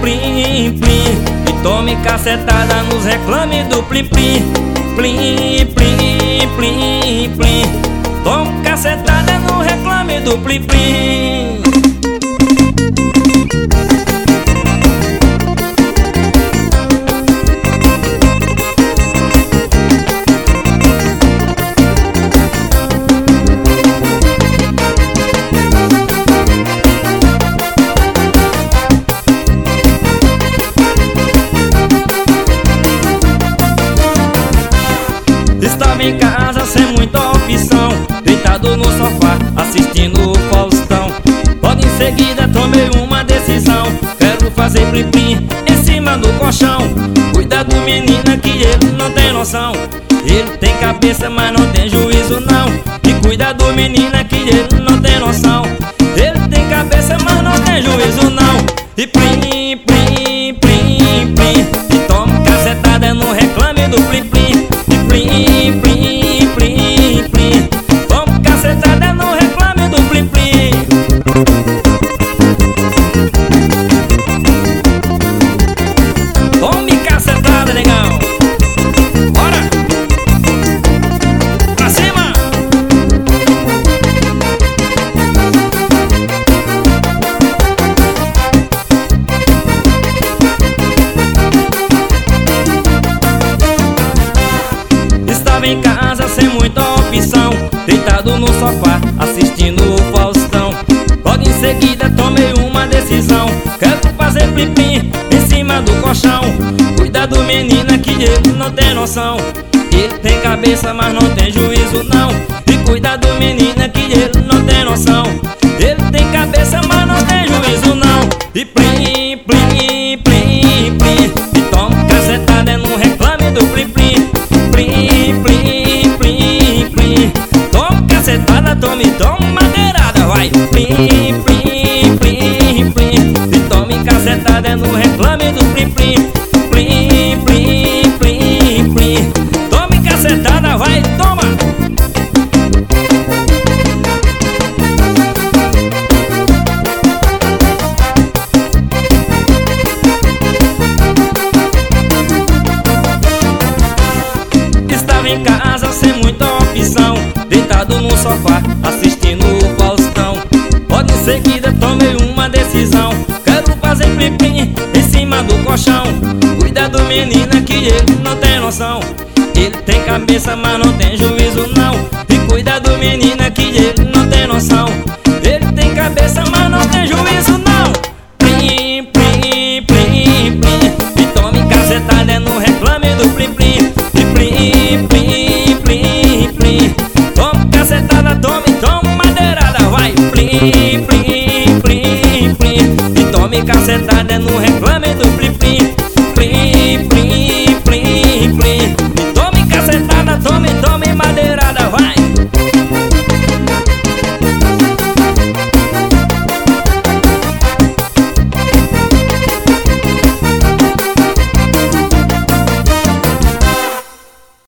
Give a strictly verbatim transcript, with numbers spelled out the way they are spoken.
plim, plim. E tome cacetada nos reclame do plim, plim. Plim, plim, plim, plim. Tome cacetada no reclame do plim, plim. Estava em casa sem muita opção, deitado no sofá, assistindo o Faustão. Logo em seguida tomei uma decisão, quero fazer plim-plim em cima do colchão. Cuidado menina que ele não tem noção, ele tem cabeça mas não tem juízo não. E cuidado menina que ele não tem noção, ele tem cabeça mas não tem juízo não. E plim, plim, plim, plim. E toma cacetada no reclame do plim-plim. Plim, plim, plim, plim. Toma cacetada no reclame do plim, plim. Tome cacetada, negão. Bora! Pra cima! Estava em casa sem muita opção, deitado no sofá, assistindo o Faustão. Logo em seguida tomei uma decisão, quero fazer plim-plim em cima do colchão. Cuidado menina que ele não tem noção, ele tem cabeça mas não tem juízo não. E cuidado menina que ele não tem noção, ele tem cabeça mas não tem juízo não. E plim, plim, plim, plim. E toma cacetada no reclame do plim-plim. Plim, plim, plim, plim. Toma cacetada, tome, toma madeirada, vai. Plim, plim, plim, plim. E tome cacetada no reclame do plim, plim. Plim, plim, plim, plim. Tome cacetada, vai, toma. Estava em casa sem muita opção, deitado no sofá, assistindo o Faustão. Logo em seguida tomei uma decisão, quero fazer plim-plim em cima do colchão. Cuidado menina que ele não tem noção, ele tem cabeça mas não tem juízo não. E cuidado menina que ele não tem noção, ele tem cabeça mas não tem juízo não. Plim, plim, plim, plim. E tome cacetada no reclame do plim-plim. Plim, plim, plim, plim. Toma cacetada, tome, toma madeirada, vai. Plim, plim, plim, plim. E tome cacetada